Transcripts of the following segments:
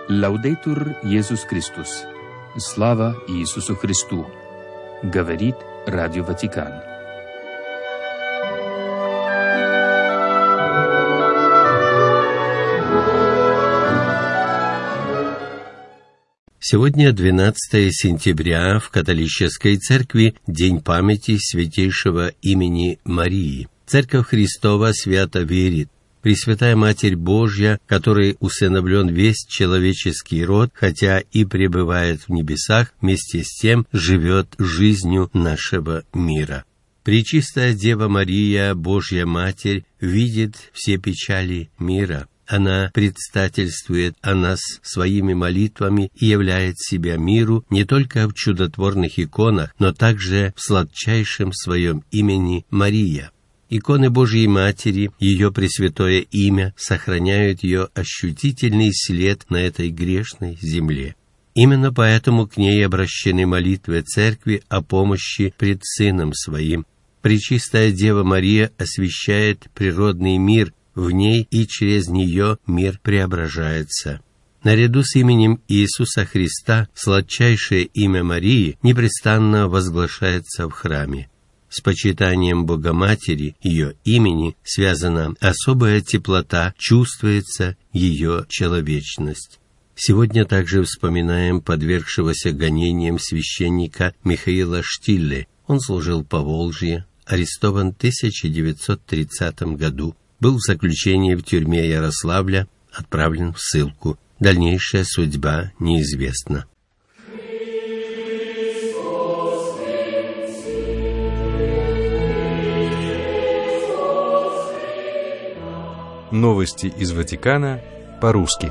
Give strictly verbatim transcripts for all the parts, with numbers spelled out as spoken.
Лаудейтур Иисус Христос. Слава Иисусу Христу. Говорит Радио Ватикан. Сегодня двенадцатое сентября, в католической церкви День памяти святейшего имени Марии. Церковь Христова свято верит: Пресвятая Матерь Божья, которой усыновлен весь человеческий род, хотя и пребывает в небесах, вместе с тем живет жизнью нашего мира. Пречистая Дева Мария, Божья Матерь, видит все печали мира. Она предстательствует о нас своими молитвами и являет себя миру не только в чудотворных иконах, но также в сладчайшем своем имени Мария. Иконы Божьей Матери, ее пресвятое имя, сохраняют ее ощутительный след на этой грешной земле. Именно поэтому к ней обращены молитвы Церкви о помощи пред Сыном Своим. Пречистая Дева Мария освящает природный мир, в ней и через нее мир преображается. Наряду с именем Иисуса Христа сладчайшее имя Марии непрестанно возглашается в храме. С почитанием Богоматери, ее имени, связана особая теплота, чувствуется ее человечность. Сегодня также вспоминаем подвергшегося гонениям священника Михаила Штилле. Он служил по Волжье, арестован в тысяча девятьсот тридцатом году, был в заключении в тюрьме Ярославля, отправлен в ссылку. Дальнейшая судьба неизвестна. Новости из Ватикана по-русски.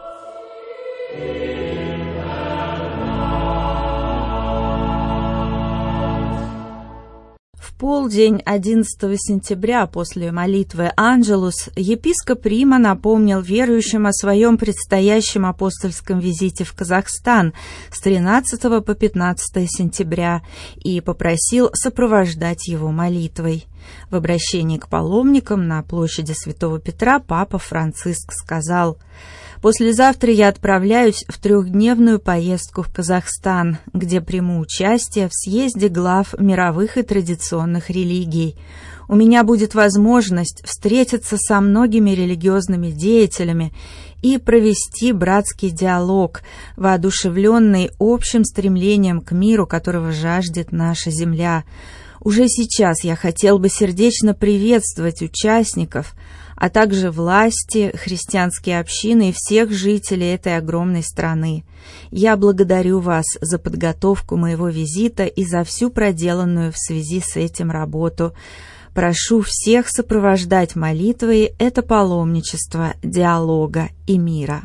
В полдень одиннадцатого сентября после молитвы «Анджелус» епископ Рима напомнил верующим о своем предстоящем апостольском визите в Казахстан с тринадцатого по пятнадцатое сентября и попросил сопровождать его молитвой. В обращении к паломникам на площади Святого Петра папа Франциск сказал: «Послезавтра я отправляюсь в трехдневную поездку в Казахстан, где приму участие в съезде глав мировых и традиционных религий. У меня будет возможность встретиться со многими религиозными деятелями и провести братский диалог, воодушевленный общим стремлением к миру, которого жаждет наша земля. Уже сейчас я хотел бы сердечно приветствовать участников, а также власти, христианские общины и всех жителей этой огромной страны. Я благодарю вас за подготовку моего визита и за всю проделанную в связи с этим работу. Прошу всех сопровождать молитвой это паломничество диалога и мира».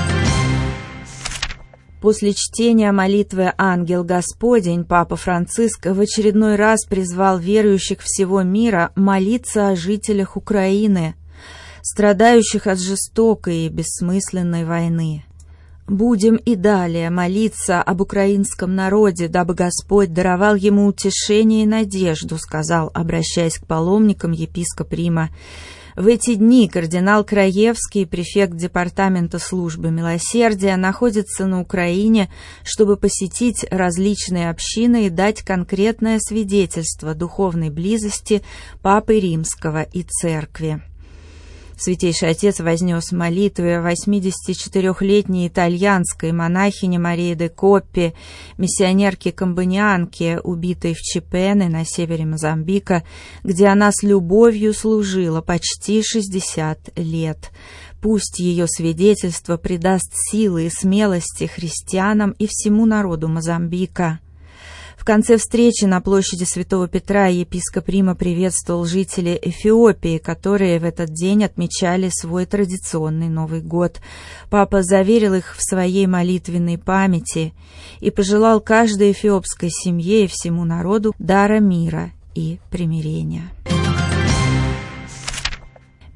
После чтения молитвы «Ангел Господень» папа Франциск в очередной раз призвал верующих всего мира молиться о жителях Украины, страдающих от жестокой и бессмысленной войны. «Будем и далее молиться об украинском народе, дабы Господь даровал ему утешение и надежду», сказал, обращаясь к паломникам, епископ Рима. В эти дни кардинал Краевский, префект департамента службы милосердия, находится на Украине, чтобы посетить различные общины и дать конкретное свидетельство духовной близости Папы Римского и Церкви. Святейший Отец вознес молитвы восьмидесятичетырехлетней итальянской монахини Марии де Коппи, миссионерки-камбонианки, убитой в Чипене на севере Мозамбика, где она с любовью служила почти шестьдесят лет. Пусть ее свидетельство придаст силы и смелости христианам и всему народу Мозамбика. В конце встречи на площади Святого Петра епископ Рима приветствовал жителей Эфиопии, которые в этот день отмечали свой традиционный Новый год. Папа заверил их в своей молитвенной памяти и пожелал каждой эфиопской семье и всему народу дара мира и примирения.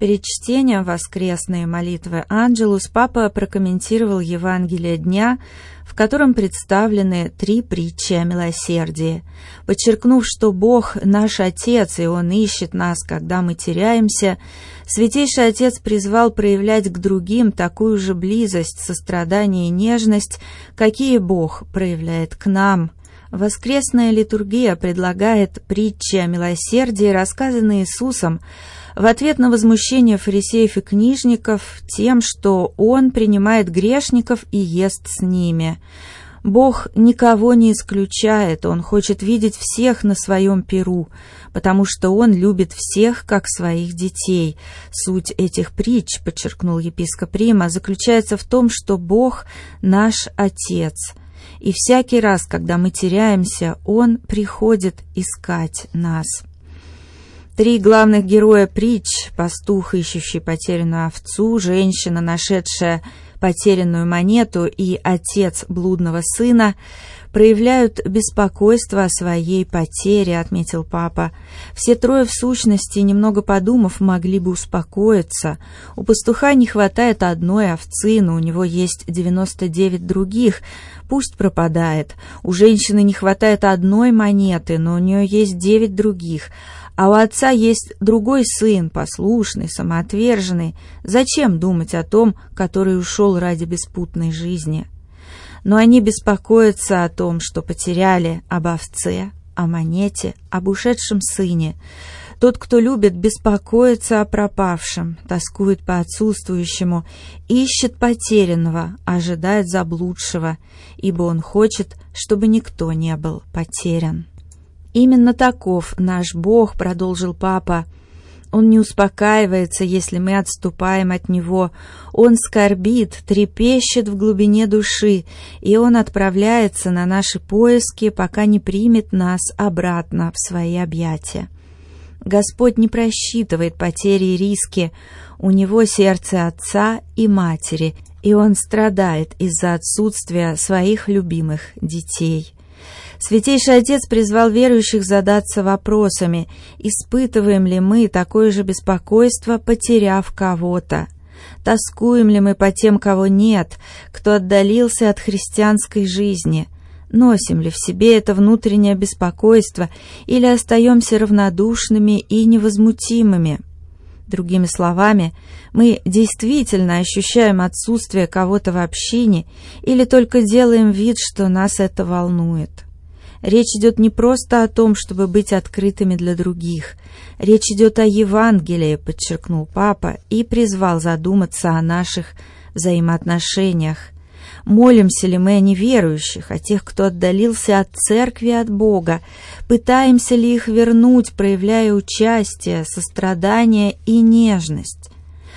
Перед чтением воскресной молитвы «Анджелус» папа прокомментировал Евангелие дня, в котором представлены три притчи о милосердии. Подчеркнув, что Бог наш Отец, и Он ищет нас, когда мы теряемся, Святейший Отец призвал проявлять к другим такую же близость, сострадание и нежность, какие Бог проявляет к нам. Воскресная литургия предлагает притчи о милосердии, рассказанные Иисусом, в ответ на возмущение фарисеев и книжников тем, что Он принимает грешников и ест с ними. Бог никого не исключает, Он хочет видеть всех на своем пиру, потому что Он любит всех, как своих детей. Суть этих притч, подчеркнул епископ Рима, заключается в том, что Бог наш Отец, и всякий раз, когда мы теряемся, Он приходит искать нас. Три главных героя притч – пастух, ищущий потерянную овцу, женщина, нашедшая потерянную монету, и отец блудного сына – проявляют беспокойство о своей потере, отметил папа. Все трое, в сущности, немного подумав, могли бы успокоиться. У пастуха не хватает одной овцы, но у него есть девяносто девять других, пусть пропадает. У женщины не хватает одной монеты, но у нее есть девять других. А у отца есть другой сын, послушный, самоотверженный. Зачем думать о том, который ушел ради беспутной жизни? Но они беспокоятся о том, что потеряли, об овце, о монете, об ушедшем сыне. Тот, кто любит, беспокоится о пропавшем, тоскует по отсутствующему, ищет потерянного, ожидает заблудшего, ибо он хочет, чтобы никто не был потерян. Именно таков наш Бог, продолжил папа. Он не успокаивается, если мы отступаем от Него. Он скорбит, трепещет в глубине души, и Он отправляется на наши поиски, пока не примет нас обратно в свои объятия. Господь не просчитывает потери и риски. У Него сердце отца и матери, и Он страдает из-за отсутствия своих любимых детей. Святейший Отец призвал верующих задаться вопросами, испытываем ли мы такое же беспокойство, потеряв кого-то? Тоскуем ли мы по тем, кого нет, кто отдалился от христианской жизни? Носим ли в себе это внутреннее беспокойство или остаемся равнодушными и невозмутимыми? Другими словами, мы действительно ощущаем отсутствие кого-то в общине или только делаем вид, что нас это волнует? Речь идет не просто о том, чтобы быть открытыми для других. Речь идет о Евангелии, подчеркнул папа, и призвал задуматься о наших взаимоотношениях. Молимся ли мы о неверующих, о тех, кто отдалился от церкви, от Бога? Пытаемся ли их вернуть, проявляя участие, сострадание и нежность?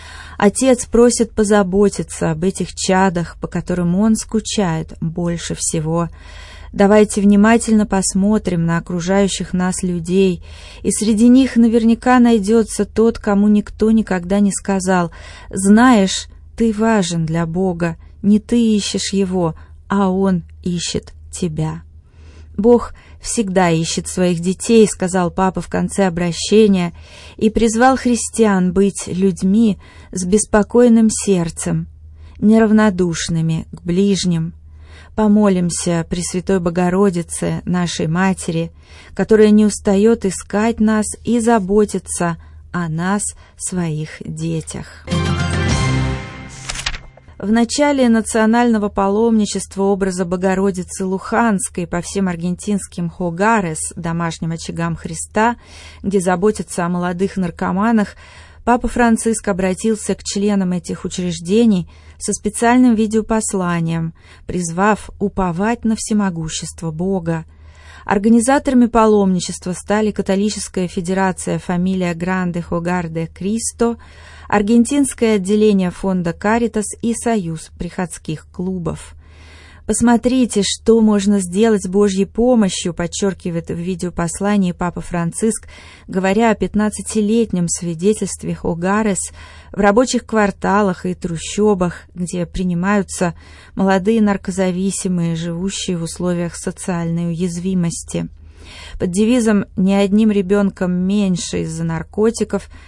Отец просит позаботиться об этих чадах, по которым он скучает больше всего. Давайте внимательно посмотрим на окружающих нас людей, и среди них наверняка найдется тот, кому никто никогда не сказал: «Знаешь, ты важен для Бога, не ты ищешь Его, а Он ищет тебя». Бог всегда ищет своих детей, сказал папа в конце обращения, и призвал христиан быть людьми с беспокойным сердцем, неравнодушными к ближним. Помолимся Пресвятой Богородице, нашей Матери, которая не устает искать нас и заботиться о нас, своих детях. В начале национального паломничества образа Богородицы Луханской по всем аргентинским хогарес, домашним очагам Христа, где заботятся о молодых наркоманах, Папа Франциск обратился к членам этих учреждений со специальным видеопосланием, призвав уповать на всемогущество Бога. Организаторами паломничества стали Католическая Федерация Фамилия Гранде Хогар де Кристо, Аргентинское отделение фонда Каритас и Союз приходских клубов. Посмотрите, что можно сделать с Божьей помощью, подчеркивает в видеопослании Папа Франциск, говоря о пятнадцатилетнем свидетельстве Хогарес в рабочих кварталах и трущобах, где принимаются молодые наркозависимые, живущие в условиях социальной уязвимости. Под девизом «Ни одним ребенком меньше из-за наркотиков»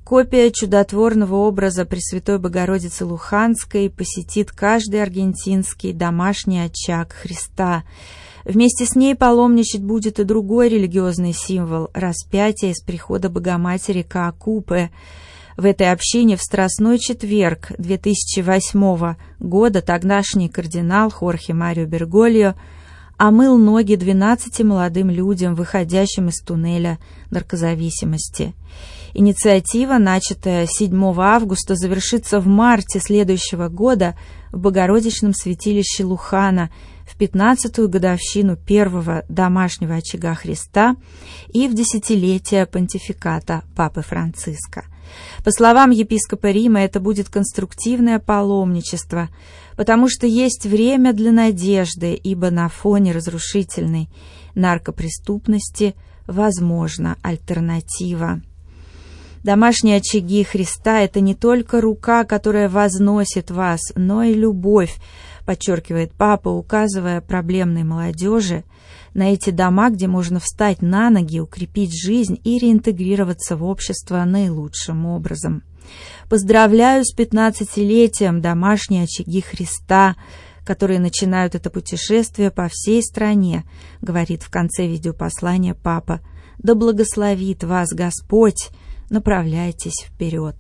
Копия чудотворного образа Пресвятой Богородицы Луханской посетит каждый аргентинский домашний очаг Христа. Вместе с ней паломничать будет и другой религиозный символ – распятие из прихода Богоматери Каакупе. В этой общине в Страстной четверг две тысячи восьмого года тогдашний кардинал Хорхе Марио Бергольо омыл ноги двенадцати молодым людям, выходящим из туннеля наркозависимости. Инициатива, начатая седьмого августа, завершится в марте следующего года в Богородичном святилище Лухана в пятнадцатую годовщину первого домашнего очага Христа и в десятилетие понтификата Папы Франциска. По словам епископа Рима, это будет конструктивное паломничество, потому что есть время для надежды, ибо на фоне разрушительной наркопреступности возможна альтернатива. Домашние очаги Христа – это не только рука, которая возносит вас, но и любовь, подчеркивает Папа, указывая проблемной молодежи на эти дома, где можно встать на ноги, укрепить жизнь и реинтегрироваться в общество наилучшим образом. Поздравляю с пятнадцатилетием домашние очаги Христа, которые начинают это путешествие по всей стране, говорит в конце видеопослания Папа. Да благословит вас Господь! Направляйтесь вперед.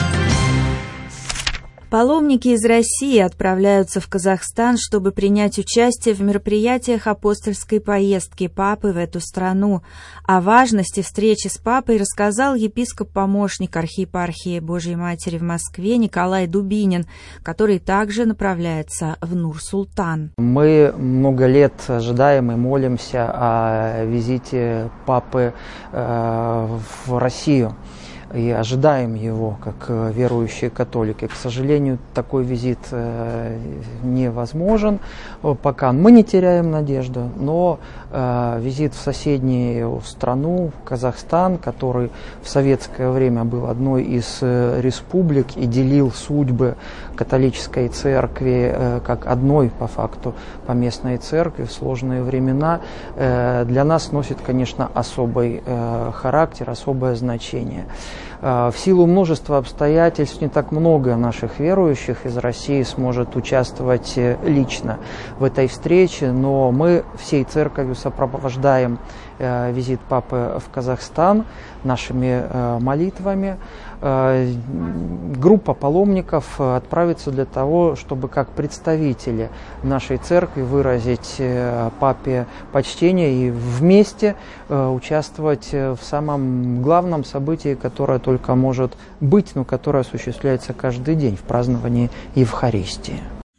Паломники из России отправляются в Казахстан, чтобы принять участие в мероприятиях апостольской поездки Папы в эту страну. О важности встречи с Папой рассказал епископ-помощник архиепархии Божьей Матери в Москве Николай Дубинин, который также направляется в Нур-Султан. Мы много лет ожидаем и молимся о визите Папы э, в Россию. И ожидаем его, как верующие католики. К сожалению, такой визит невозможен пока. Мы не теряем надежду, но визит в соседнюю страну, Казахстан, который в советское время был одной из республик и делил судьбы католической церкви как одной, по факту, поместной церкви в сложные времена, для нас носит, конечно, особый характер, особое значение. В силу множества обстоятельств не так много наших верующих из России сможет участвовать лично в этой встрече, но мы всей церковью сопровождаем визит Папы в Казахстан нашими молитвами. Группа паломников отправится для того, чтобы как представители нашей церкви выразить Папе почтение и вместе участвовать в самом главном событии, которое только может быть, но которое осуществляется каждый день в праздновании Евхаристии.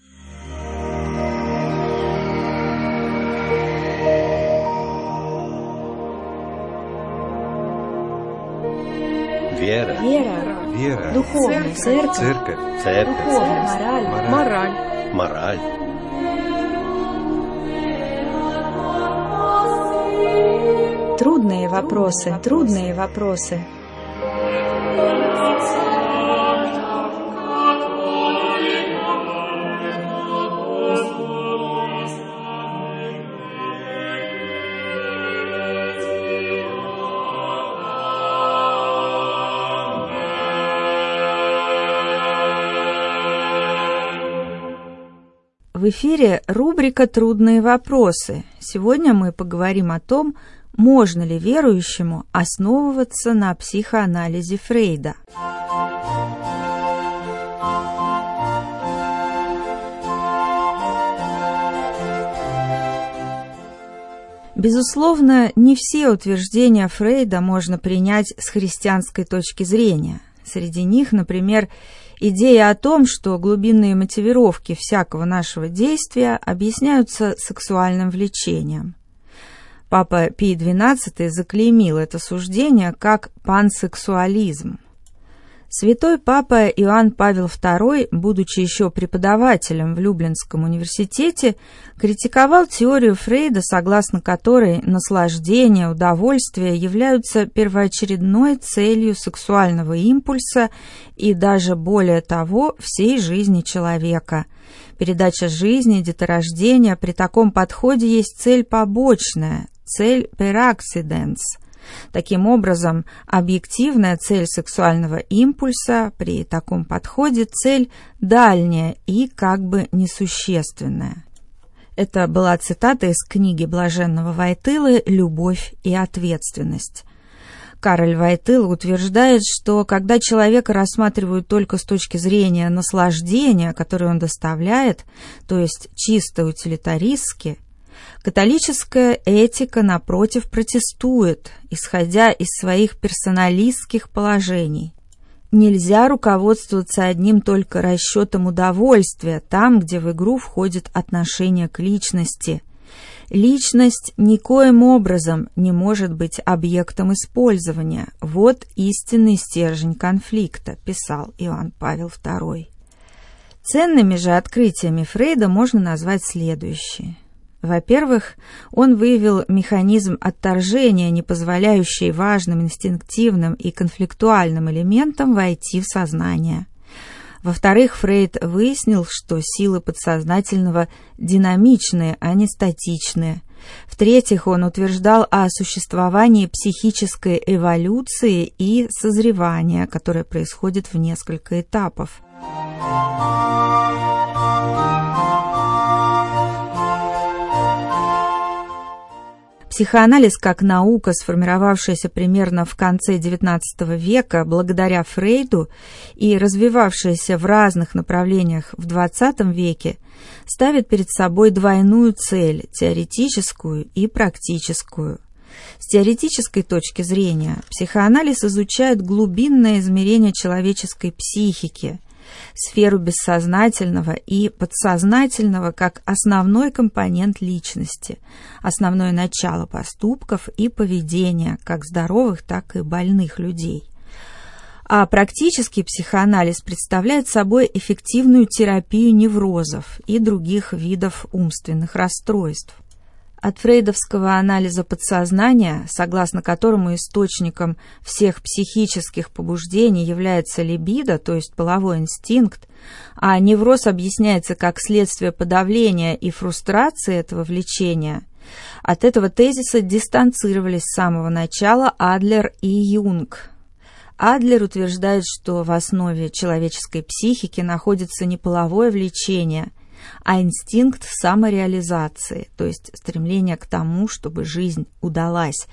Вера. Вера. Вера. Духовная церковь. Церковь. Церковь. Духовная мораль. Мораль. Мораль. Трудные вопросы, трудные вопросы. В эфире рубрика «Трудные вопросы». Сегодня мы поговорим о том, можно ли верующему основываться на психоанализе Фрейда. Безусловно, не все утверждения Фрейда можно принять с христианской точки зрения. Среди них, например, идея о том, что глубинные мотивировки всякого нашего действия объясняются сексуальным влечением. Папа Пий двенадцатый заклеймил это суждение как пансексуализм. Святой Папа Иоанн Павел второй, будучи еще преподавателем в Люблинском университете, критиковал теорию Фрейда, согласно которой наслаждение, удовольствие являются первоочередной целью сексуального импульса и даже более того всей жизни человека. Передача жизни, деторождения при таком подходе есть цель побочная, цель per accidens. Таким образом, объективная цель сексуального импульса при таком подходе – цель дальняя и как бы несущественная. Это была цитата из книги блаженного Войтылы «Любовь и ответственность». Кароль Войтыла утверждает, что когда человека рассматривают только с точки зрения наслаждения, которое он доставляет, то есть чисто утилитаристски, католическая этика, напротив, протестует, исходя из своих персоналистских положений. Нельзя руководствоваться одним только расчетом удовольствия там, где в игру входит отношение к личности. Личность никоим образом не может быть объектом использования. Вот истинный стержень конфликта, писал Иоанн Павел второй. Ценными же открытиями Фрейда можно назвать следующие. Во-первых, он выявил механизм отторжения, не позволяющий важным инстинктивным и конфликтуальным элементам войти в сознание. Во-вторых, Фрейд выяснил, что силы подсознательного динамичные, а не статичные. В-третьих, он утверждал о существовании психической эволюции и созревания, которое происходит в несколько этапов. Психоанализ как наука, сформировавшаяся примерно в конце девятнадцатого века благодаря Фрейду и развивавшаяся в разных направлениях в двадцатом веке, ставит перед собой двойную цель – теоретическую и практическую. С теоретической точки зрения психоанализ изучает глубинное измерение человеческой психики, сферу бессознательного и подсознательного как основной компонент личности, основное начало поступков и поведения как здоровых, так и больных людей. А практический психоанализ представляет собой эффективную терапию неврозов и других видов умственных расстройств. От фрейдовского анализа подсознания, согласно которому источником всех психических побуждений является либидо, то есть половой инстинкт, а невроз объясняется как следствие подавления и фрустрации этого влечения, от этого тезиса дистанцировались с самого начала Адлер и Юнг. Адлер утверждает, что в основе человеческой психики находится не половое влечение, а инстинкт самореализации, то есть стремление к тому, чтобы жизнь удалась.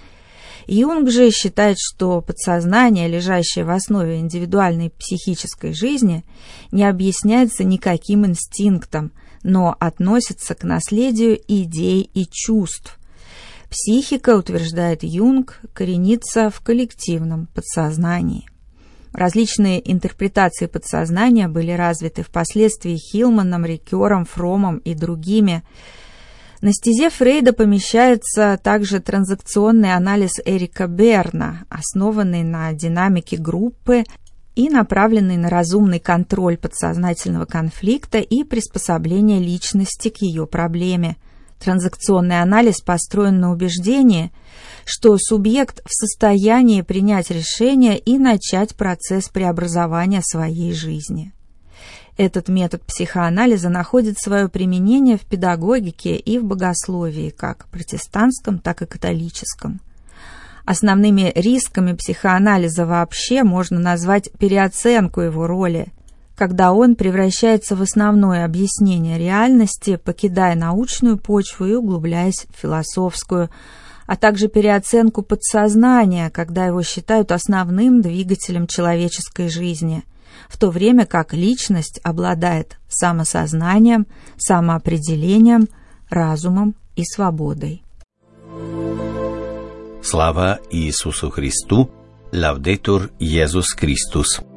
Юнг же считает, что подсознание, лежащее в основе индивидуальной психической жизни, не объясняется никаким инстинктом, но относится к наследию идей и чувств. Психика, утверждает Юнг, коренится в коллективном подсознании. Различные интерпретации подсознания были развиты впоследствии Хилманом, Рикером, Фромом и другими. На стезе Фрейда помещается также транзакционный анализ Эрика Берна, основанный на динамике группы и направленный на разумный контроль подсознательного конфликта и приспособление личности к ее проблеме. Транзакционный анализ построен на убеждении, что субъект в состоянии принять решение и начать процесс преобразования своей жизни. Этот метод психоанализа находит свое применение в педагогике и в богословии, как протестантском, так и католическом. Основными рисками психоанализа вообще можно назвать переоценку его роли, когда он превращается в основное объяснение реальности, покидая научную почву и углубляясь в философскую, а также переоценку подсознания, когда его считают основным двигателем человеческой жизни, в то время как личность обладает самосознанием, самоопределением, разумом и свободой. Слава Иисусу Христу! Лаудетур Иисус Христос!